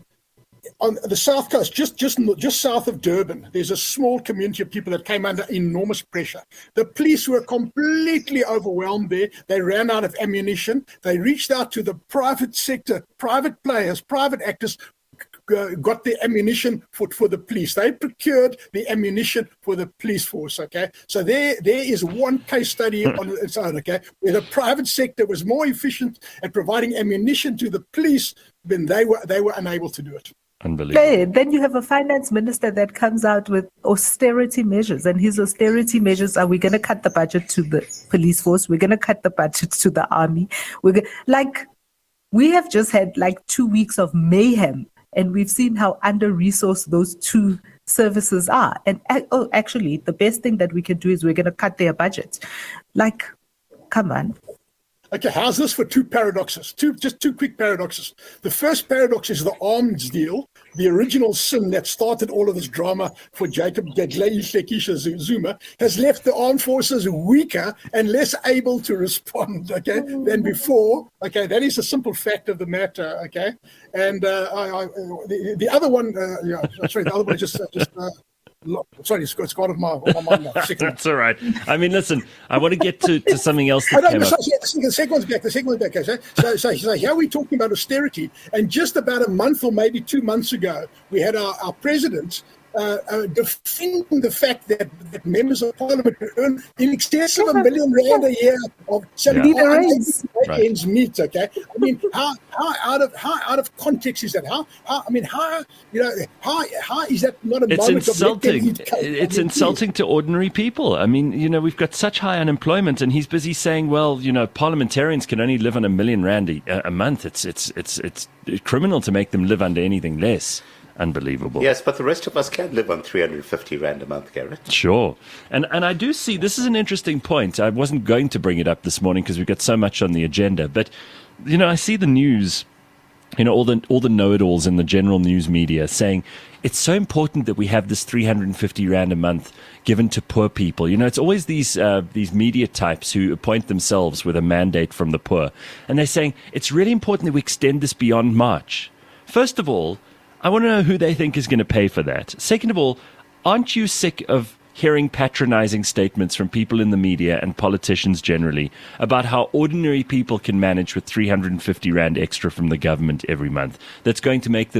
on the south coast, just just just south of Durban, there's a small community of people that came under enormous pressure. The police were completely overwhelmed there. They ran out of ammunition. They reached out to the private sector, private players, private actors. Uh, got the ammunition for for the police. They procured the ammunition for the police force. Okay, so there there is one case study on its own. Okay, where the private sector was more efficient at providing ammunition to the police than they were they were unable to do it. Unbelievable. Hey, then you have a finance minister that comes out with austerity measures, and his austerity measures are: we're going to cut the budget to the police force, we're going to cut the budget to the army. We're gonna, like we have just had like two weeks of mayhem. And we've seen how under-resourced those two services are. And oh, actually, the best thing that we can do is we're going to cut their budgets. Like, come on. Okay, how's this for two paradoxes? Two, just two quick paradoxes. The first paradox is the arms deal, the original sin that started all of this drama for Jacob Gedleyihlekisha Zuma, has left the armed forces weaker and less able to respond, okay, than before. Okay, that is a simple fact of the matter, okay? And uh, I, I, the, the other one, uh, yeah, sorry, the other one just... Uh, just uh, Sorry, it's gone off my, my mind now. That's all right. I mean, listen, I want to get to, to something else that I came know, up. So, yeah, the second one's back. The second one's back. Okay? So, so, so here we're talking about austerity. And just about a month or maybe two months ago, we had our, our president Uh, uh, defending the fact that, that members of parliament earn in excess of a million rand a year of salary yeah. ends meet. Okay, I mean, how how out of how out of context is that? How how I mean, how you know how how is that not a it's moment insulting. of It's insulting to ordinary people. I mean, you know, we've got such high unemployment, and he's busy saying, well, you know, parliamentarians can only live on a million rand a, a month. It's it's it's it's criminal to make them live under anything less. Unbelievable. Yes, but the rest of us can live on three hundred fifty rand a month, Garrett. Sure. And and I do see, this is an interesting point. I wasn't going to bring it up this morning because we've got so much on the agenda. But, you know, I see the news, you know, all the all the know-it-alls in the general news media saying it's so important that we have this three hundred fifty rand a month given to poor people. You know, it's always these uh, these media types who appoint themselves with a mandate from the poor. And they're saying it's really important that we extend this beyond March. First of all, I want to know who they think is going to pay for that. Second of all, aren't you sick of hearing patronizing statements from people in the media and politicians generally about how ordinary people can manage with three hundred fifty rand extra from the government every month? That's going to make them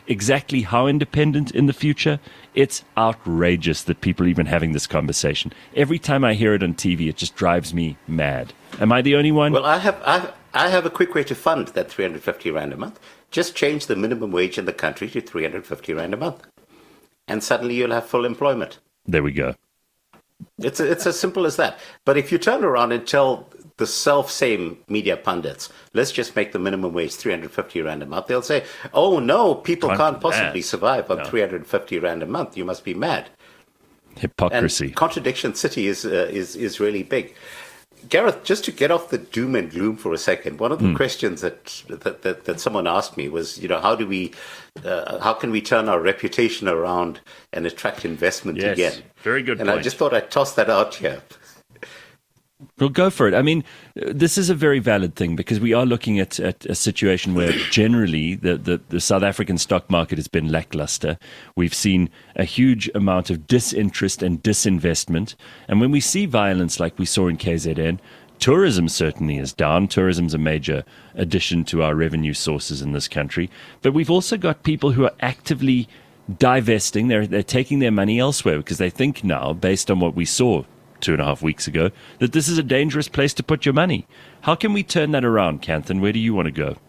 exactly how independent in the future? It's outrageous that people are even having this conversation. Every time I hear it on T V, it just drives me mad. Am I the only one? Well, I have, I have, I have a quick way to fund that three hundred fifty rand a month. Just change the minimum wage in the country to three hundred fifty rand a month. And suddenly you'll have full employment. There we go. It's, it's as simple as that. But if you turn around and tell the self-same media pundits, let's just make the minimum wage three hundred fifty rand a month, they'll say, oh, no, people can't, can't possibly survive on no. three hundred fifty rand a month. You must be mad. Hypocrisy. And contradiction city is, uh, is, is really big. Gareth, just to get off the doom and gloom for a second, one of the mm. questions that, that, that, that someone asked me was, you know, how do we, uh, how can we turn our reputation around and attract investment yes, again? Very good and point. I just thought I'd toss that out here. Well, go for it. I mean, this is a very valid thing because we are looking at, at a situation where generally the, the, the South African stock market has been lackluster. We've seen a huge amount of disinterest and disinvestment. And when we see violence like we saw in K Z N, tourism certainly is down. Tourism's a major addition to our revenue sources in this country. But we've also got people who are actively divesting. They're, they're taking their money elsewhere because they think now, based on what we saw two and a half weeks ago, that this is a dangerous place to put your money. How can we turn that around, Kanthan? Where do you want to go?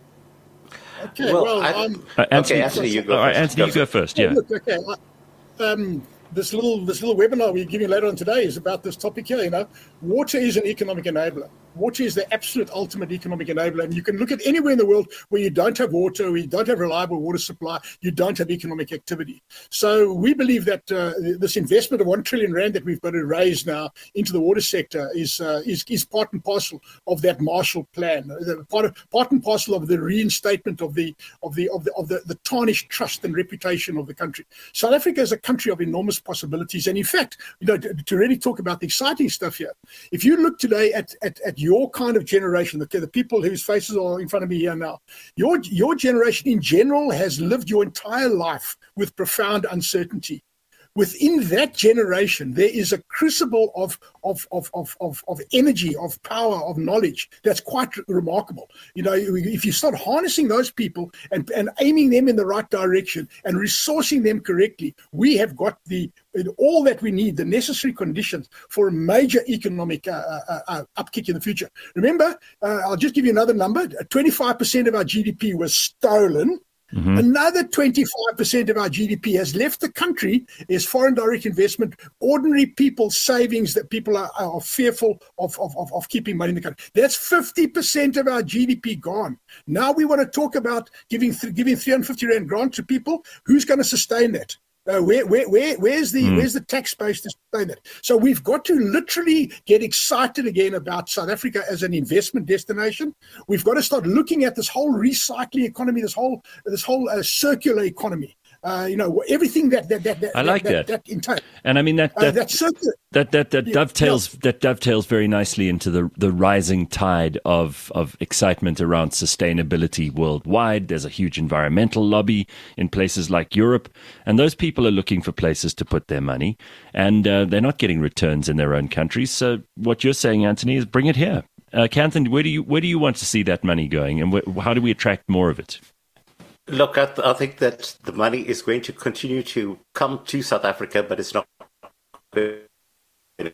Okay, well, well I, um, uh, Anthony, okay, Anthony, you go all right, first. Anthony, go you go first. Yeah. Look, okay. Um, this little this little webinar we're giving later on today is about this topic here. You know, water is an economic enabler. Water is the absolute ultimate economic enabler. And you can look at anywhere in the world where you don't have water, where you don't have reliable water supply, you don't have economic activity. So we believe that uh, this investment of one trillion rand that we've got to raise now into the water sector is uh, is, is part and parcel of that Marshall Plan, the part, of, part and parcel of the reinstatement of the of the of the of the, the tarnished trust and reputation of the country. South Africa is a country of enormous possibilities. And in fact, you know, to, to really talk about the exciting stuff here, if you look today at at, at your kind of generation, the, the people whose faces are in front of me here now, your your generation in general has lived your entire life with profound uncertainty. Within that generation, there is a crucible of of of of of, of energy, of power, of knowledge that's quite remarkable. You know, if you start harnessing those people and, and aiming them in the right direction and resourcing them correctly, we have got the all that we need, the necessary conditions for a major economic uh, uh, uh, upkick in the future. Remember, uh, I'll just give you another number: twenty-five percent of our G D P was stolen. Mm-hmm. Another twenty-five percent of our G D P has left the country as foreign direct investment, ordinary people's savings that people are, are fearful of, of, of, of keeping money in the country. That's fifty percent of our G D P gone. Now we want to talk about giving th- giving three hundred fifty rand grant to people. Who's going to sustain that? Uh, where, where, where, where's the mm. where's the tax base to sustain that? So we've got to literally get excited again about South Africa as an investment destination. We've got to start looking at this whole recycling economy, this whole this whole uh, circular economy. Uh, you know, everything that that that, that I like that, that. that, that entails. And I mean that that uh, that, circular, that, that, that yeah, dovetails yeah. that dovetails very nicely into the the rising tide of of excitement around sustainability worldwide. There's a huge environmental lobby in places like Europe, and those people are looking for places to put their money, and uh, they're not getting returns in their own countries. So what you're saying, Anthony, is bring it here. Uh, Kanthan, where do you where do you want to see that money going, and wh- how do we attract more of it? Look, I, th- I think that the money is going to continue to come to South Africa, but it's not going to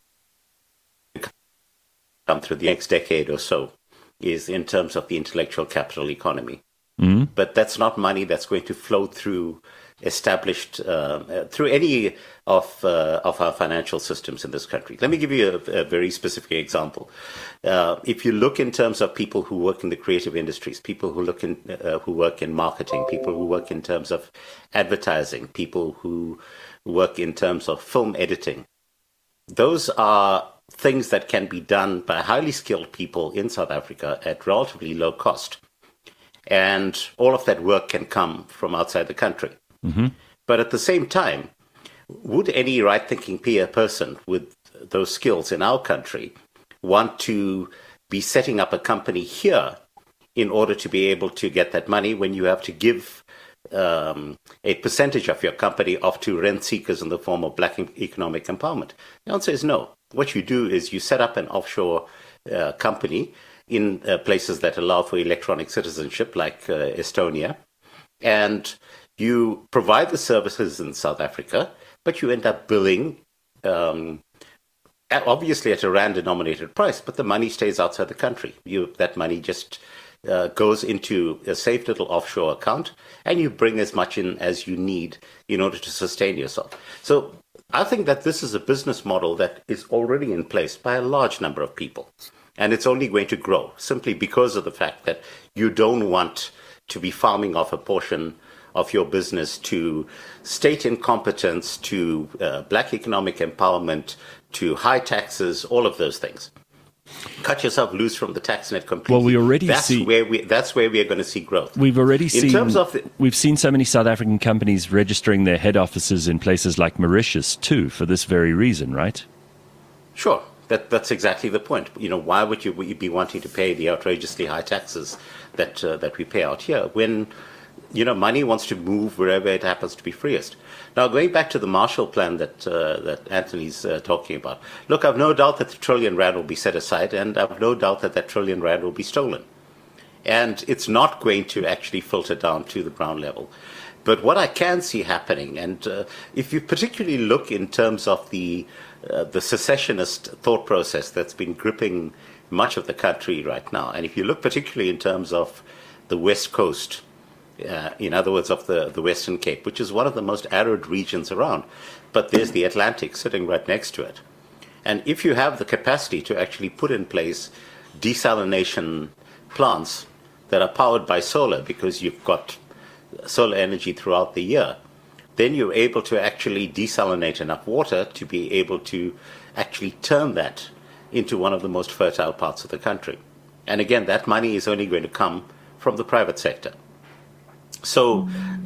come through the next decade or so, is in terms of the intellectual capital economy. Mm-hmm. But that's not money that's going to flow through established, uh, through any of uh, of our financial systems in this country. Let me give you a, a very specific example. Uh, if you look in terms of people who work in the creative industries, people who look in uh, who work in marketing, people who work in terms of advertising, people who work in terms of film editing, those are things that can be done by highly skilled people in South Africa at relatively low cost. And all of that work can come from outside the country. Mm-hmm. But at the same time, would any right-thinking peer person with those skills in our country want to be setting up a company here in order to be able to get that money when you have to give um, a percentage of your company off to rent seekers in the form of black economic empowerment? The answer is no. What you do is you set up an offshore uh, company in uh, places that allow for electronic citizenship, like uh, Estonia, and You provide the services in South Africa, but you end up billing, um, obviously at a rand-denominated price, but the money stays outside the country. You, that money just uh, goes into a safe little offshore account, and you bring as much in as you need in order to sustain yourself. So I think that this is a business model that is already in place by a large number of people. And it's only going to grow simply because of the fact that you don't want to be farming off a portion of your business to state incompetence, to uh, black economic empowerment, to high taxes, all of those things. Cut yourself loose from the tax net completely. Well, we already that's see where we that's where we are going to see growth. We've already in seen terms of the, we've seen so many South African companies registering their head offices in places like Mauritius too, for this very reason, right? Sure. That, that's exactly the point. You know, why would you, would you be wanting to pay the outrageously high taxes that uh, that we pay out here when, you know, money wants to move wherever it happens to be freest? Now, going back to the Marshall Plan that uh, that Anthony's uh, talking about, look, I've no doubt that the trillion rand will be set aside, and I've no doubt that that trillion rand will be stolen. And it's not going to actually filter down to the ground level. But what I can see happening, and uh, if you particularly look in terms of the Uh, the secessionist thought process that's been gripping much of the country right now. And if you look particularly in terms of the West Coast, uh, in other words, of the, the Western Cape, which is one of the most arid regions around, but there's the Atlantic sitting right next to it. And if you have the capacity to actually put in place desalination plants that are powered by solar, because you've got solar energy throughout the year, then you're able to actually desalinate enough water to be able to actually turn that into one of the most fertile parts of the country. And again, that money is only going to come from the private sector. So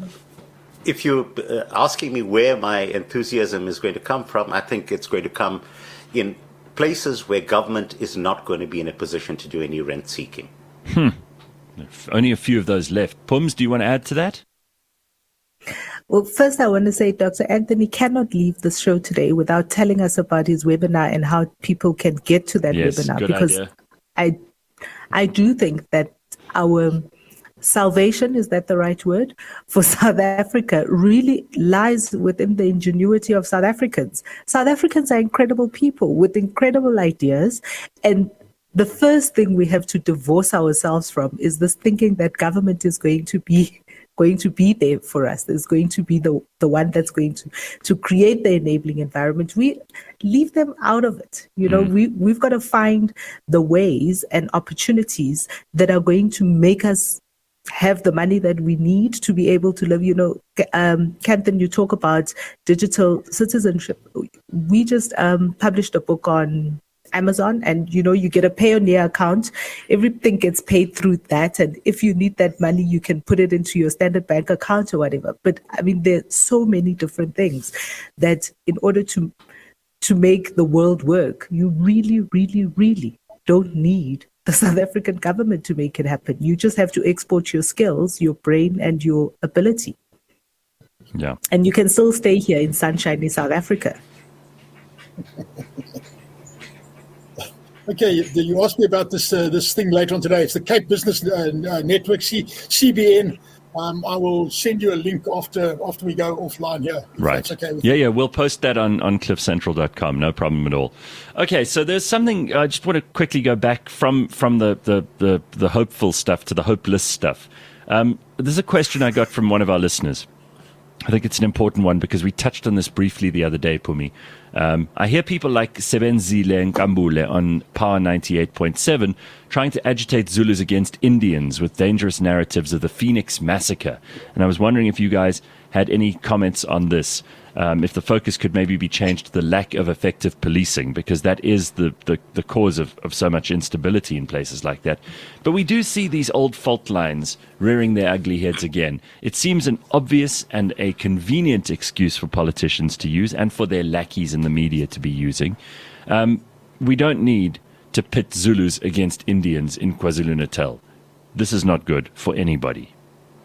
if you're uh, asking me where my enthusiasm is going to come from, I think it's going to come in places where government is not going to be in a position to do any rent seeking. Hmm. Only a few of those left. Pums, do you want to add to that? Well, first I want to say Doctor Anthony cannot leave the show today without telling us about his webinar and how people can get to that yes, webinar. Good because idea. I I do think that our salvation, is that the right word, for South Africa really lies within the ingenuity of South Africans. South Africans are incredible people with incredible ideas, and the first thing we have to divorce ourselves from is this thinking that government is going to be going to be there for us. There's going to be the the one that's going to to create the enabling environment. We leave them out of it. You know, mm. we we've got to find the ways and opportunities that are going to make us have the money that we need to be able to live. You know, um, Kanthan, you talk about digital citizenship. We just um, published a book on Amazon, and you know, you get a Payoneer account. Everything gets paid through that, and if you need that money, you can put it into your Standard Bank account or whatever. But I mean, there's so many different things that in order to to make the world work, you really, really, really don't need the South African government to make it happen. You just have to export your skills, your brain, and your ability. Yeah, and you can still stay here in sunshiny South Africa. Okay, you, you asked me about this uh, this thing later on today. It's the Cape Business uh, Network, C- CBN. Um, I will send you a link after after we go offline here. Right. That's okay with yeah, you. yeah. We'll post that on, on cliff central dot com. No problem at all. Okay, so there's something, I just want to quickly go back from, from the, the, the, the hopeful stuff to the hopeless stuff. Um, there's a question I got from one of our listeners. I think it's an important one because we touched on this briefly the other day, Pumi. Um, I hear people like Sebenzile Nkambule on Power ninety-eight point seven trying to agitate Zulus against Indians with dangerous narratives of the Phoenix massacre. And I was wondering if you guys had any comments on this, um, if the focus could maybe be changed to the lack of effective policing, because that is the, the, the cause of, of so much instability in places like that. But we do see these old fault lines rearing their ugly heads again. It seems an obvious and a convenient excuse for politicians to use and for their lackeys in the media to be using. Um, we don't need to pit Zulus against Indians in KwaZulu-Natal. This is not good for anybody.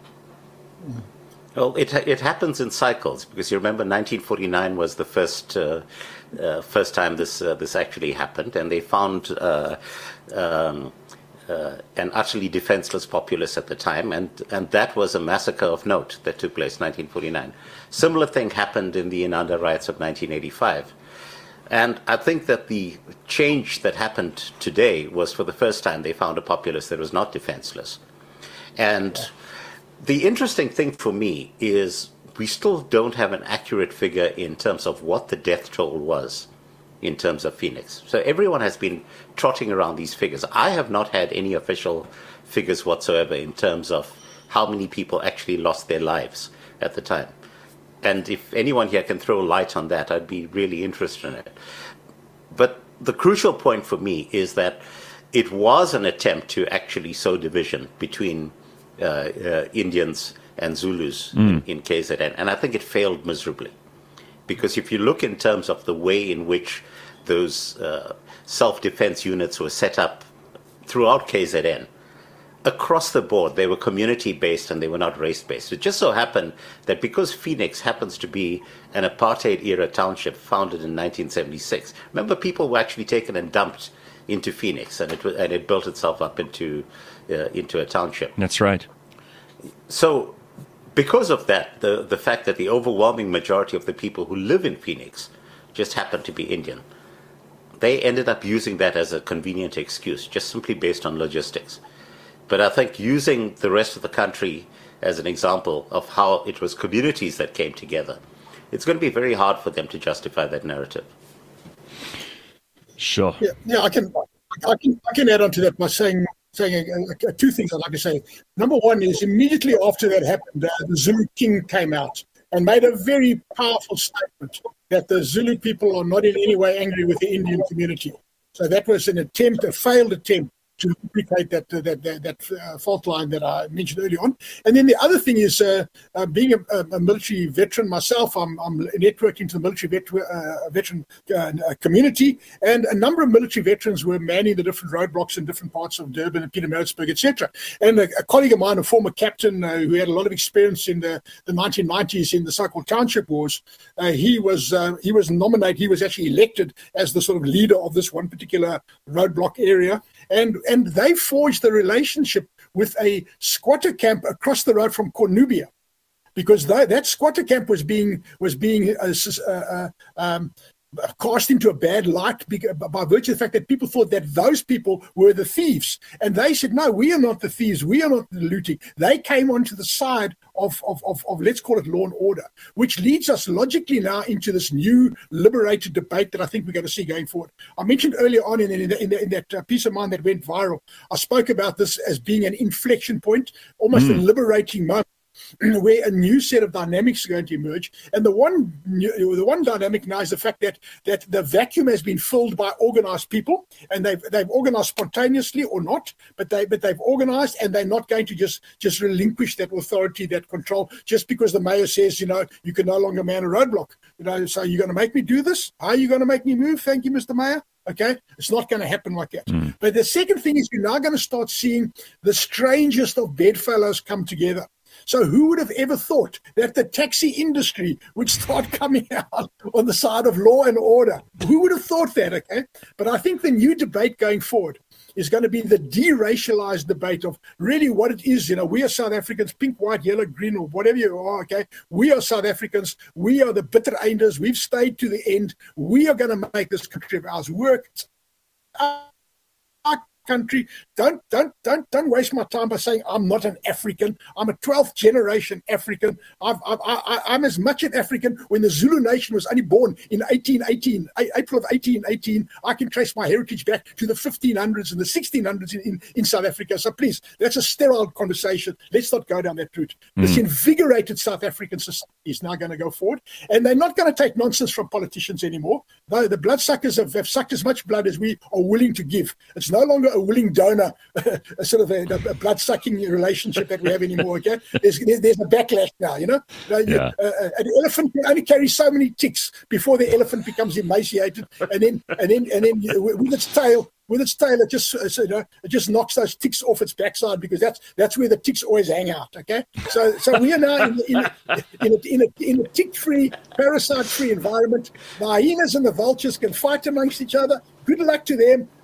Well, it it happens in cycles, because you remember nineteen forty-nine was the first uh, uh, first time this uh, this actually happened, and they found uh, um, uh, an utterly defenseless populace at the time, and, and that was a massacre of note that took place in nineteen forty-nine. Similar thing happened in the Inanda riots of nineteen eighty-five. And I think that the change that happened today was, for the first time, they found a populace that was not defenseless. And the interesting thing for me is we still don't have an accurate figure in terms of what the death toll was in terms of Phoenix. So everyone has been trotting around these figures. I have not had any official figures whatsoever in terms of how many people actually lost their lives at the time. And if anyone here can throw light on that, I'd be really interested in it. But the crucial point for me is that it was an attempt to actually sow division between uh, uh, Indians and Zulus mm. in, in K Z N. And I think it failed miserably. Because if you look in terms of the way in which those uh, self-defense units were set up throughout K Z N, across the board, they were community-based and they were not race-based. It just so happened that because Phoenix happens to be an apartheid-era township founded in nineteen seventy-six, remember, people were actually taken and dumped into Phoenix, and it and it built itself up into uh, into a township. That's right. So, because of that, the the fact that the overwhelming majority of the people who live in Phoenix just happen to be Indian, they ended up using that as a convenient excuse, just simply based on logistics. But I think using the rest of the country as an example of how it was communities that came together, it's going to be very hard for them to justify that narrative. Sure. Yeah, yeah I can I can, I can add on to that by saying saying uh, uh, two things I'd like to say. Number one is immediately after that happened, uh, the Zulu King came out and made a very powerful statement that the Zulu people are not in any way angry with the Indian community. So that was an attempt, a failed attempt, to duplicate that uh, that that, that uh, fault line that I mentioned earlier on. And then the other thing is, uh, uh, being a, a military veteran myself, I'm, I'm networking to the military vet, uh, veteran uh, community, and a number of military veterans were manning the different roadblocks in different parts of Durban and Pietermaritzburg, et cetera. And a, a colleague of mine, a former captain uh, who had a lot of experience in the, the nineteen nineties in the so-called township wars, uh, he was uh, he was nominated, he was actually elected as the sort of leader of this one particular roadblock area. And and they forged a relationship with a squatter camp across the road from Cornubia, because they, that squatter camp was being was being uh, uh, um, cast into a bad light by virtue of the fact that people thought that those people were the thieves. And they said, no, we are not the thieves. We are not the looting. They came onto the side of, of, of, of let's call it law and order, which leads us logically now into this new liberated debate that I think we're going to see going forward. I mentioned earlier on in, in, in, in that uh, piece of mine that went viral, I spoke about this as being an inflection point, almost mm. a liberating moment, where a new set of dynamics are going to emerge. And the one new, the one dynamic now is the fact that that the vacuum has been filled by organized people, and they've they've organized spontaneously or not, but they but they've organized, and they're not going to just just relinquish that authority, that control, just because the mayor says, you know, you can no longer man a roadblock. You know, so you're going to make me do this? How are you going to make me move? Thank you, Mister Mayor. Okay, it's not going to happen like that. Mm. But the second thing is, you're now going to start seeing the strangest of bedfellows come together. So who would have ever thought that the taxi industry would start coming out on the side of law and order? Who would have thought that, okay? But I think the new debate going forward is going to be the de-racialized debate of really what it is. You know, we are South Africans, pink, white, yellow, green, or whatever you are, okay? We are South Africans. We are the bitter einders. We've stayed to the end. We are going to make this country of ours work. It's our country. Don't don't don't don't waste my time by saying I'm not an African. I'm a twelfth generation African. I've, I've, I, I'm as much an African when the Zulu nation was only born in eighteen eighteen, April of eighteen eighteen. I can trace my heritage back to the fifteen hundreds and the sixteen hundreds in, in, in South Africa. So please, that's a sterile conversation. Let's not go down that route. Mm. This invigorated South African society is now going to go forward, and they're not going to take nonsense from politicians anymore. Though the bloodsuckers have, have sucked as much blood as we are willing to give. It's no longer a willing donor, a sort of a, a blood-sucking relationship that we have anymore, okay? There's, there's a backlash now, you know? Yeah. Uh, an elephant can only carry so many ticks before the elephant becomes emaciated, and then and then, and then with its tail, with its tail, it just, so, you know, it just knocks those ticks off its backside, because that's that's where the ticks always hang out, okay? So so we are now in, in, in, a, in, a, in a tick-free, parasite-free environment. The hyenas and the vultures can fight amongst each other. Good luck to them.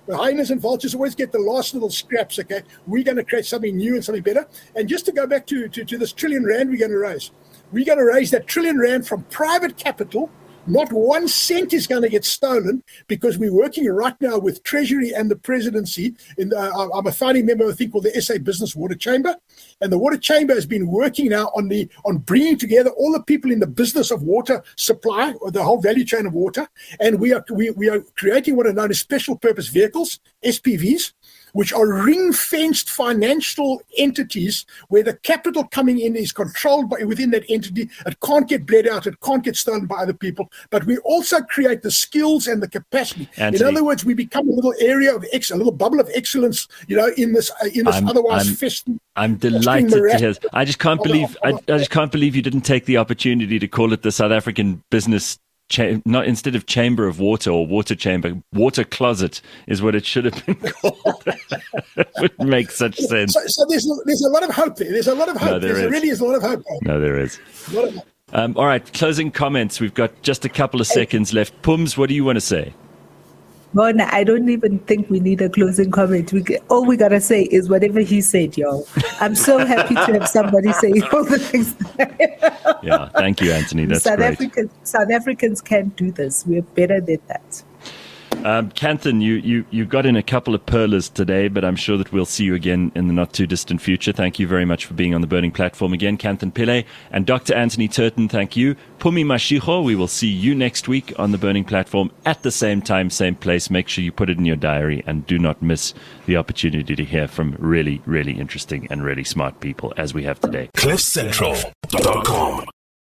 The hyenas and vultures always get the last little scraps, okay? We're going to create something new and something better. And just to go back to, to, to this trillion rand we're going to raise, we're going to raise that trillion rand from private capital. Not one cent is going to get stolen, because we're working right now with Treasury and the Presidency. In the, uh, I'm a founding member of a thing called the S A Business Water Chamber, and the Water Chamber has been working now on the on bringing together all the people in the business of water supply, or the whole value chain of water. And we are we, we are creating what are known as special purpose vehicles, S P Vs, which are ring-fenced financial entities where the capital coming in is controlled by within that entity. It can't get bled out. It can't get stolen by other people. But we also create the skills and the capacity. Anthony, in other words, we become a little area of ex, a little bubble of excellence, you know, in this uh, in this I'm, otherwise I'm, festive. I'm delighted to hear. I just can't believe. I, I just can't believe you didn't take the opportunity to call it the South African Business. Cha- not instead of chamber of water or water chamber, water closet is what it should have been called. It would make such sense. So, so there's there's a lot of hope there. There's a lot of hope. No, there, there is. really is a lot of hope. No, there is. A lot of hope. Um, all right, closing comments. We've got just a couple of seconds left. Pums, what do you want to say? Well, I don't even think we need a closing comment. We get, all we gotta say is whatever he said, y'all. I'm so happy to have somebody say all the things. Yeah, thank you, Anthony. That's South great. Africans, South Africans can't do this. We're better than that. Um, Kanthan, you, you, you got in a couple of perlers today, but I'm sure that we'll see you again in the not too distant future. Thank you very much for being on the Burning Platform again, Kanthan Pillay and Doctor Anthony Turton. Thank you. Pumi Mashiko, we will see you next week on the Burning Platform at the same time, same place. Make sure you put it in your diary and do not miss the opportunity to hear from really, really interesting and really smart people as we have today. cliff central dot com